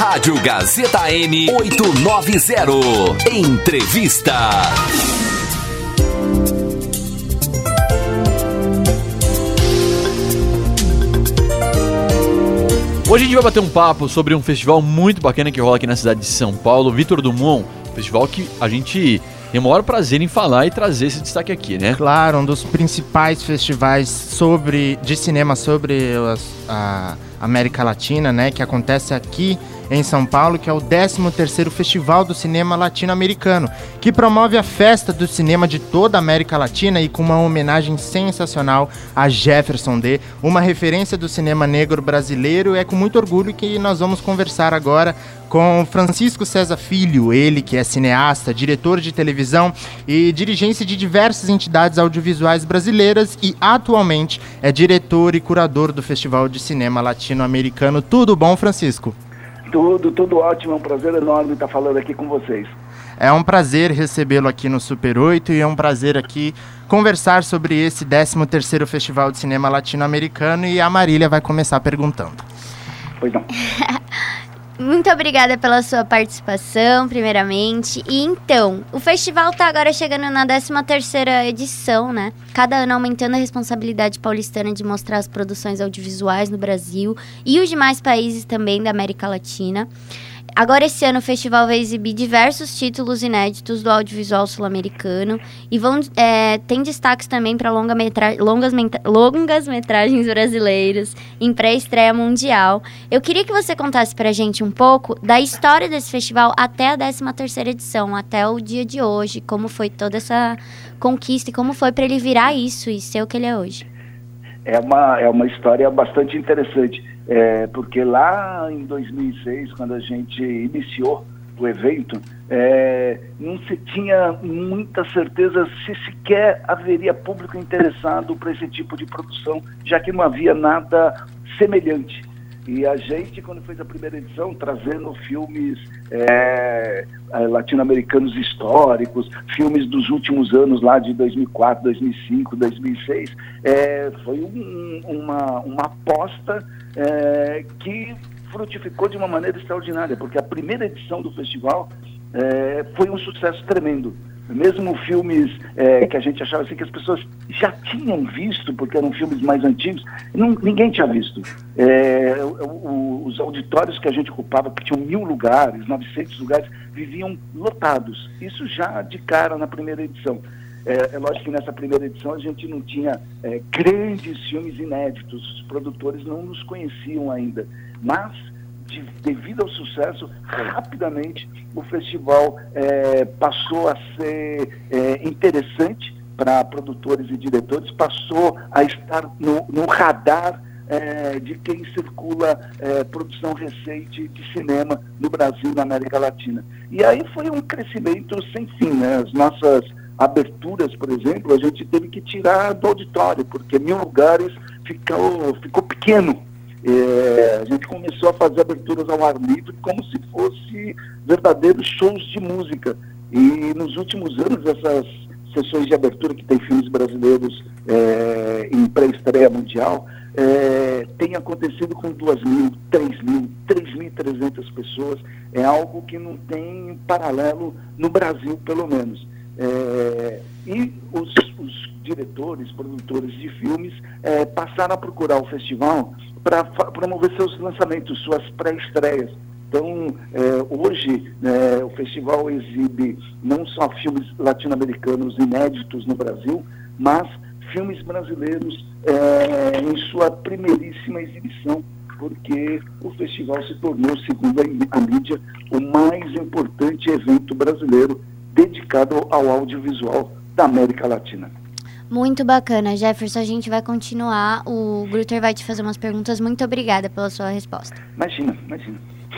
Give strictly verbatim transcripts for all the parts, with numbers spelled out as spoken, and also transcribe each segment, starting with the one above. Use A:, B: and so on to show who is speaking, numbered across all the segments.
A: Rádio Gazeta M oitocentos e noventa. Entrevista.
B: Hoje a gente vai bater um papo sobre um festival muito bacana que rola aqui na cidade de São Paulo, Victor Dumont. Festival que a gente tem o maior prazer em falar e trazer esse destaque aqui, né?
C: Claro, um dos principais festivais sobre, de cinema sobre a América Latina, né? Que acontece aqui em São Paulo, que é o décimo terceiro Festival do Cinema Latino-Americano, que promove a festa do cinema de toda a América Latina e com uma homenagem sensacional a Jefferson D, uma referência do cinema negro brasileiro. É com muito orgulho que nós vamos conversar agora com Francisco César Filho, ele que é cineasta, diretor de televisão e dirigente de diversas entidades audiovisuais brasileiras e atualmente é diretor e curador do Festival de Cinema Latino-Americano. Tudo bom, Francisco?
D: Tudo, tudo ótimo, é um prazer enorme estar falando aqui com vocês.
C: É um prazer recebê-lo aqui no Super oito e é um prazer aqui conversar sobre esse décimo terceiro Festival de Cinema Latino-Americano, e a Marília vai começar perguntando.
D: Pois não.
E: Muito obrigada pela sua participação, primeiramente. E então, o festival está agora chegando na décima terceira edição, né? Cada ano aumentando a responsabilidade paulistana de mostrar as produções audiovisuais no Brasil e os demais países também da América Latina. Agora, esse ano, o festival vai exibir diversos títulos inéditos do audiovisual sul-americano e vão, é, tem destaques também para longa metra- longas, menta- longas metragens brasileiras em pré-estreia mundial. Eu queria que você contasse para a gente um pouco da história desse festival até a décima terceira edição, até o dia de hoje, como foi toda essa conquista e como foi para ele virar isso e ser o que ele é hoje.
D: É uma, é uma história bastante interessante. É, porque lá em dois mil e seis, quando a gente iniciou o evento, é, não se tinha muita certeza se sequer haveria público interessado para esse tipo de produção, já que não havia nada semelhante. E a gente, quando fez a primeira edição, trazendo filmes é, latino-americanos históricos, filmes dos últimos anos lá de dois mil e quatro, dois mil e cinco, dois mil e seis, é, foi um, uma, uma aposta é, que frutificou de uma maneira extraordinária, porque a primeira edição do festival é, foi um sucesso tremendo. Mesmo filmes é, que a gente achava assim que as pessoas já tinham visto, porque eram filmes mais antigos, não, ninguém tinha visto. É, o, o, os auditórios que a gente ocupava, que tinham mil lugares, novecentos lugares, viviam lotados. Isso já de cara na primeira edição. É, é lógico que nessa primeira edição a gente não tinha é, grandes filmes inéditos, os produtores não nos conheciam ainda, mas de, devido ao sucesso, rapidamente o festival é, passou a ser é, interessante para produtores e diretores, passou a estar no, no radar é, de quem circula é, produção recente de cinema no Brasil e na América Latina. E aí foi um crescimento sem fim, né? As nossas aberturas, por exemplo, a gente teve que tirar do auditório, porque mil lugares ficou, ficou pequeno. É, a gente começou a fazer aberturas ao ar livre como se fosse verdadeiros shows de música. E nos últimos anos, essas sessões de abertura que tem filmes brasileiros é, em pré-estreia mundial, é, tem acontecido com duas mil, três mil, três mil e trezentas pessoas. É algo que não tem paralelo no Brasil, pelo menos. É, e os, os diretores, produtores de filmes é, passaram a procurar o festival para promover seus lançamentos, suas pré-estreias. Então, é, hoje, é, o festival exibe não só filmes latino-americanos inéditos no Brasil, mas filmes brasileiros é, em sua primeiríssima exibição, porque o festival se tornou, segundo a, a mídia, o mais importante evento brasileiro dedicado ao audiovisual da América Latina.
E: Muito bacana, Jefferson. A gente vai continuar. O Grutter vai te fazer umas perguntas. Muito obrigada pela sua resposta.
D: Imagina, imagina.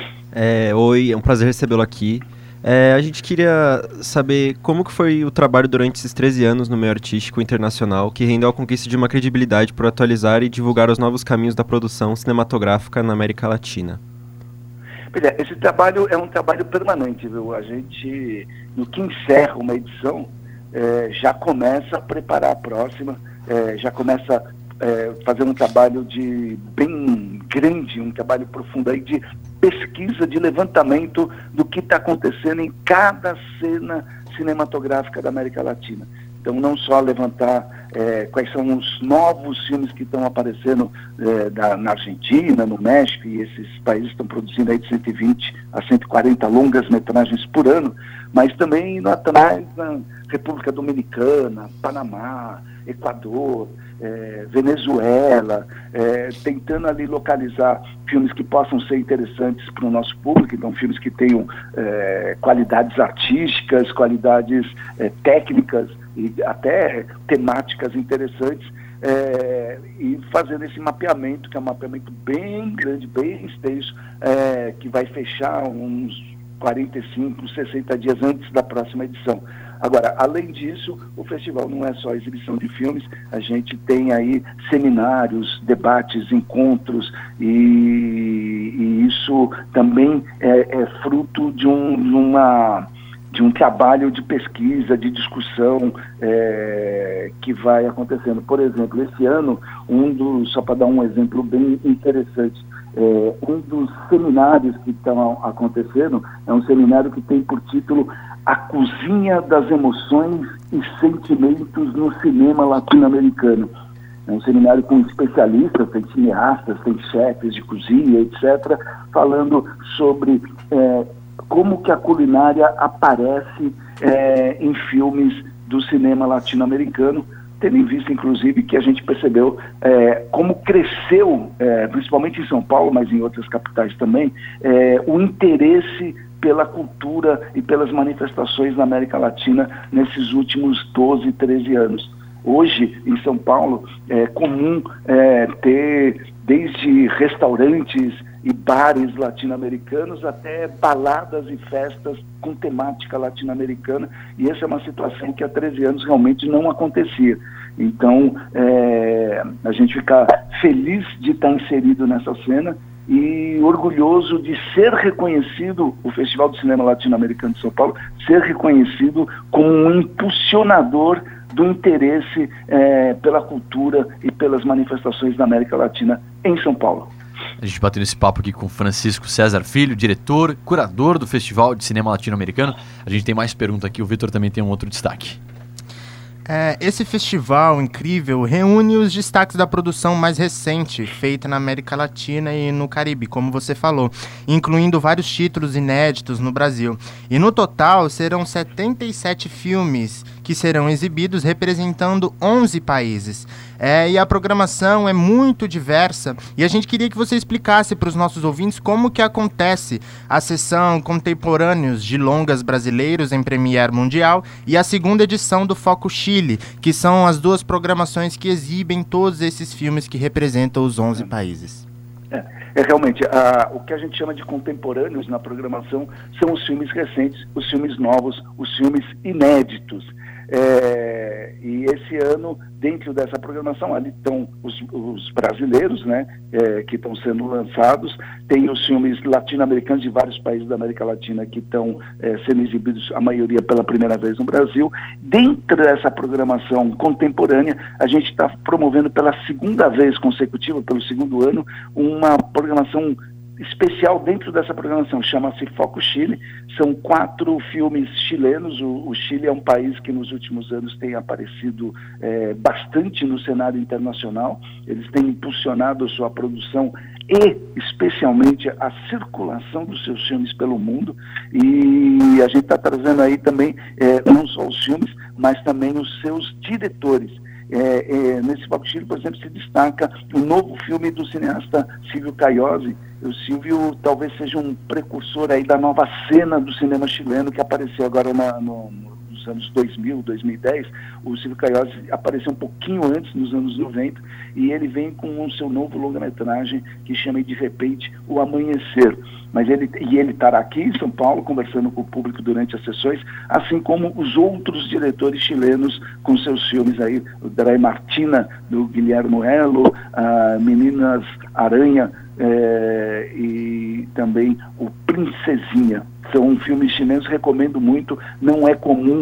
F: É, oi, é um prazer recebê-lo aqui. É, a gente queria saber como que foi o trabalho durante esses treze anos no meio artístico internacional, que rendeu a conquista de uma credibilidade por atualizar e divulgar os novos caminhos da produção cinematográfica na América Latina.
D: Pois é, esse trabalho é um trabalho permanente, viu? A gente, no que encerra uma edição, é, já começa a preparar a próxima, é, já começa a é, fazer um trabalho de bem grande, um trabalho profundo aí de pesquisa, de levantamento do que está acontecendo em cada cena cinematográfica da América Latina. Então, não só levantar é, quais são os novos filmes que estão aparecendo é, da, na Argentina, no México, e esses países estão produzindo aí de cento e vinte a cento e quarenta longas metragens por ano, mas também indo atrás na República Dominicana, Panamá, Equador, é, Venezuela, é, tentando ali localizar filmes que possam ser interessantes para o nosso público, então filmes que tenham é, qualidades artísticas, qualidades é, técnicas e até temáticas interessantes, é, e fazendo esse mapeamento, que é um mapeamento bem grande, bem extenso, é, que vai fechar uns quarenta e cinco, sessenta dias antes da próxima edição. Agora, além disso, o festival não é só exibição de filmes, a gente tem aí seminários, debates, encontros, e, e isso também é, é fruto de, um, de, uma, de um trabalho de pesquisa, de discussão é, que vai acontecendo. Por exemplo, esse ano, um dos, só para dar um exemplo bem interessante, é, um dos seminários que estão acontecendo é um seminário que tem por título A Cozinha das Emoções e Sentimentos no Cinema Latino-Americano. É um seminário com especialistas, tem cineastas, tem chefes de cozinha, etcétera, falando sobre é, como que a culinária aparece é, em filmes do cinema latino-americano, tendo em vista, inclusive, que a gente percebeu é, como cresceu, é, principalmente em São Paulo, mas em outras capitais também, é, o interesse pela cultura e pelas manifestações na América Latina nesses últimos doze, treze anos. Hoje, em São Paulo, é comum é, ter desde restaurantes e bares latino-americanos até baladas e festas com temática latino-americana, e essa é uma situação que há treze anos realmente não acontecia. Então, é, a gente fica feliz de estar inserido nessa cena e orgulhoso de ser reconhecido, o Festival do Cinema Latino-Americano de São Paulo, ser reconhecido como um impulsionador do interesse é, pela cultura e pelas manifestações da América Latina em São Paulo.
B: A gente bateu nesse papo aqui com Francisco César Filho, diretor, curador do Festival de Cinema Latino-Americano. A gente tem mais pergunta aqui, o Vitor também tem um outro destaque.
C: É, esse festival incrível reúne os destaques da produção mais recente, feita na América Latina e no Caribe, como você falou, incluindo vários títulos inéditos no Brasil. E no total serão setenta e sete filmes que serão exibidos, representando onze países. É, e a programação é muito diversa, e a gente queria que você explicasse para os nossos ouvintes como que acontece a sessão Contemporâneos de Longas Brasileiros em Premiere Mundial e a segunda edição do Foco Chile, que são as duas programações que exibem todos esses filmes que representam os onze países.
D: É, é realmente, a, o que a gente chama de contemporâneos na programação são os filmes recentes, os filmes novos, os filmes inéditos. É, e esse ano, dentro dessa programação, ali estão os, os brasileiros, né, é, que estão sendo lançados, tem os filmes latino-americanos de vários países da América Latina que estão é, sendo exibidos, a maioria pela primeira vez no Brasil. Dentro dessa programação contemporânea, a gente está promovendo pela segunda vez consecutiva, pelo segundo ano, uma programação especial dentro dessa programação, chama-se Foco Chile. São quatro filmes chilenos. O, o Chile é um país que nos últimos anos tem aparecido é, bastante no cenário internacional. Eles têm impulsionado a sua produção e especialmente a circulação dos seus filmes pelo mundo, e a gente está trazendo aí também é, não só os filmes, mas também os seus diretores. É, é, nesse Foco Chile, por exemplo, se destaca o novo filme do cineasta Silvio Caiosi. O Silvio talvez seja um precursor aí da nova cena do cinema chileno, que apareceu agora na, no, nos anos dois mil, dois mil e dez. O Silvio Caiosi apareceu um pouquinho antes, nos anos noventa, e ele vem com o seu novo longa-metragem que chama De Repente o Amanhecer. Mas ele, e ele estará aqui em São Paulo conversando com o público durante as sessões, assim como os outros diretores chilenos com seus filmes aí, o Dray Martina, do Guilherme Elo, a Meninas Aranha, é, e também o Princesinha. São filmes chilenos, recomendo muito. Não é comum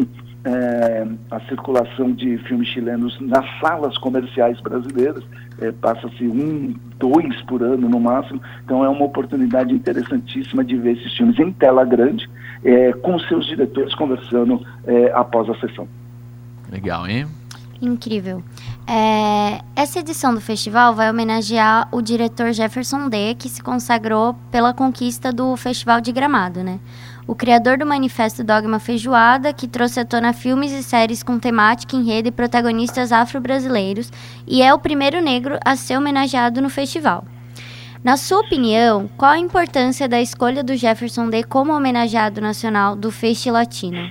D: é, a circulação de filmes chilenos nas salas comerciais brasileiras. É, passa-se um, dois por ano no máximo, então é uma oportunidade interessantíssima de ver esses filmes em tela grande, é, com seus diretores conversando é, após a sessão.
B: Legal, hein?
E: Incrível. É, essa edição do festival vai homenagear o diretor Jefferson D, que se consagrou pela conquista do Festival de Gramado, né? O criador do Manifesto Dogma Feijoada, que trouxe à tona filmes e séries com temática, enredo e protagonistas afro-brasileiros, e é o primeiro negro a ser homenageado no festival. Na sua opinião, qual a importância da escolha do Jefferson D como homenageado nacional do Festi Latino?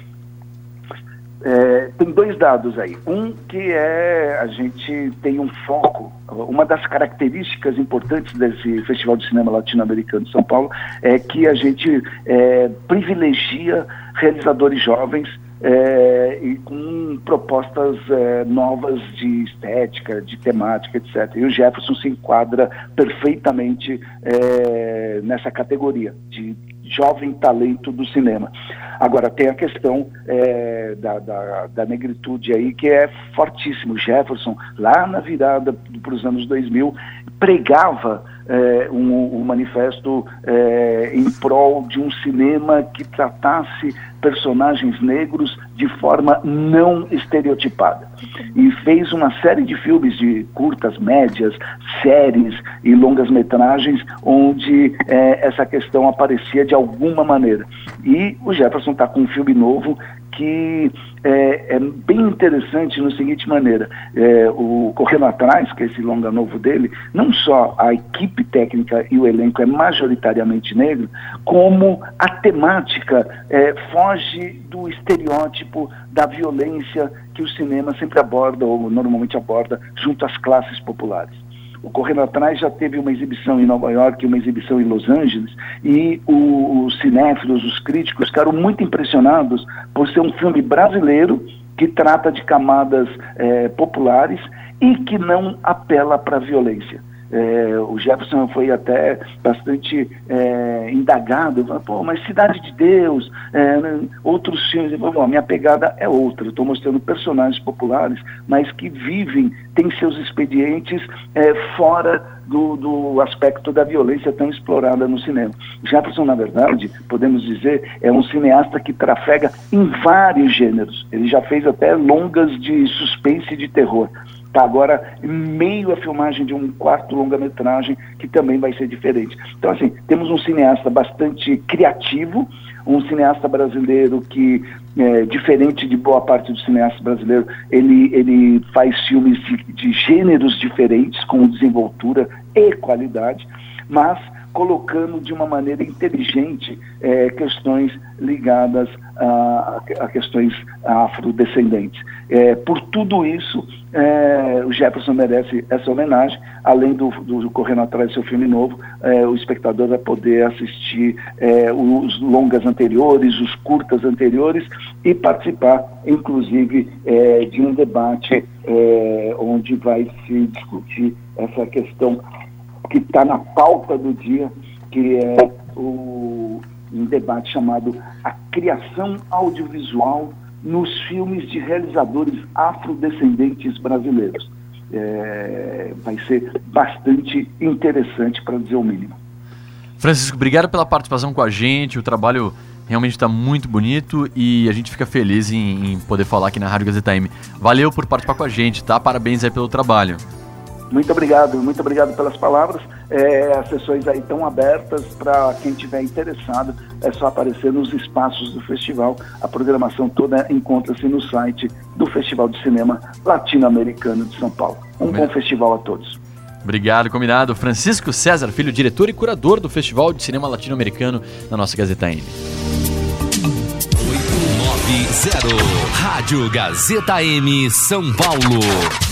D: É, tem dois dados aí. Um que é, a gente tem um foco, uma das características importantes desse Festival de Cinema Latino-Americano de São Paulo é que a gente é, privilegia realizadores jovens é, e com propostas é, novas de estética, de temática, etcétera. E o Jefferson se enquadra perfeitamente é, nessa categoria de jovem talento do cinema. Agora, tem a questão é, da, da, da negritude aí, que é fortíssimo. Jefferson, lá na virada para os anos dois mil, pregava é, um, um manifesto é, em prol de um cinema que tratasse personagens negros de forma não estereotipada. E fez uma série de filmes de curtas, médias, séries e longas metragens onde é, essa questão aparecia de alguma maneira. E o Jefferson está com um filme novo que é, é bem interessante no seguinte maneira, é, o Correndo Atrás, que é esse longa novo dele, não só a equipe técnica e o elenco é majoritariamente negro, como a temática é, foge do estereótipo da violência que o cinema sempre aborda, ou normalmente aborda, junto às classes populares. O Correndo Atrás já teve uma exibição em Nova York e uma exibição em Los Angeles, e o, os cinéfilos, os críticos, ficaram muito impressionados por ser um filme brasileiro que trata de camadas é, populares e que não apela para a violência. É, o Jefferson foi até bastante é, indagado, falou, pô, mas Cidade de Deus, é, outros filmes, bom, a minha pegada é outra, eu estou mostrando personagens populares, mas que vivem, têm seus expedientes é, fora do, do aspecto da violência tão explorada no cinema. Jefferson, na verdade, podemos dizer, é um cineasta que trafega em vários gêneros, ele já fez até longas de suspense e de terror. Está agora em meio à filmagem de um quarto longa-metragem que também vai ser diferente. Então, assim, temos um cineasta bastante criativo, um cineasta brasileiro que, é, diferente de boa parte dos cineastas brasileiros, ele, ele faz filmes de, de gêneros diferentes, com desenvoltura e qualidade, mas colocando de uma maneira inteligente é, questões ligadas a, a questões afrodescendentes. É, por tudo isso, é, o Jefferson merece essa homenagem, além do, do Correndo Atrás do seu filme novo, é, o espectador vai poder assistir é, os longas anteriores, os curtas anteriores e participar, inclusive, é, de um debate é, onde vai se discutir essa questão que está na pauta do dia, que é o, um debate chamado A Criação Audiovisual nos Filmes de Realizadores Afrodescendentes Brasileiros. É, vai ser bastante interessante, para dizer o mínimo.
B: Francisco, obrigado pela participação com a gente, o trabalho realmente está muito bonito e a gente fica feliz em, em poder falar aqui na Rádio Gazeta M. Valeu por participar com a gente, tá? Parabéns aí pelo trabalho.
D: Muito obrigado, muito obrigado pelas palavras. É, as sessões aí estão abertas para quem estiver interessado, é só aparecer nos espaços do festival. A programação toda encontra-se no site do Festival de Cinema Latino-Americano de São Paulo. Um bom festival a todos.
B: Obrigado, combinado. Francisco César Filho, diretor e curador do Festival de Cinema Latino-Americano na nossa Gazeta M.
A: oito nove zero Rádio Gazeta M São Paulo.